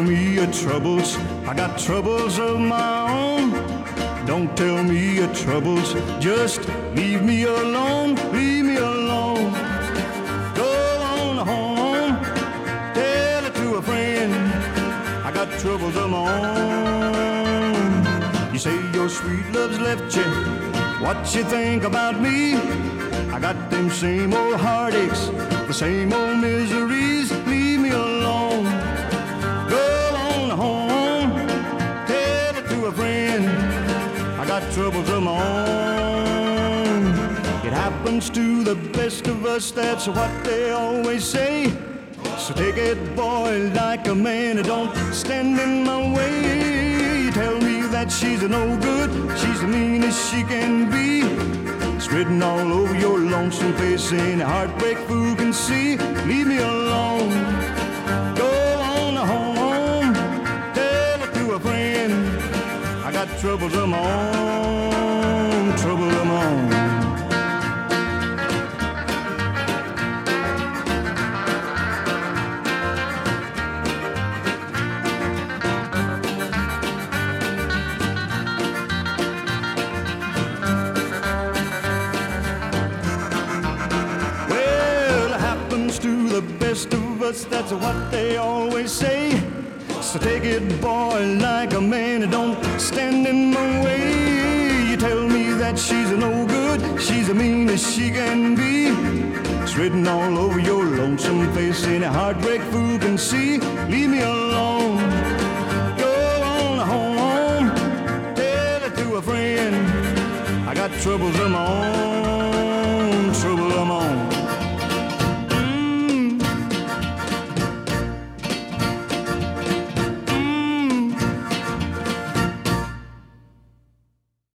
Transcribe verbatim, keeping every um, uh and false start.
me your troubles. I got troubles of my own. Don't tell me your troubles. Just leave me alone. Leave me alone. Go on home. Tell it to a friend. I got troubles of my own. You say your sweet love's left you. What you think about me? I got them same old heartaches, the same old miseries. Leave me alone. Go on home. Tell it to a friend. I got troubles of my own. It happens to the best of us, that's what they always say. So take it, boy, like a man. Don't stand in my way. You tell me that she's no good, she's the meanest she can be. It's written all over your lonesome face, and a heartbreak fool can see. Leave me alone. Go on home. Tell it to a friend. I got troubles of my own. Trouble of my own. To the best of us, that's what they always say. So take it, boy, like a man. Don't stand in my way. You tell me that she's no good, she's the meanest she can be. It's written all over your lonesome face, and a heartbreak fool can see. Leave me alone. Go on home. Tell it to a friend. I got troubles of my own.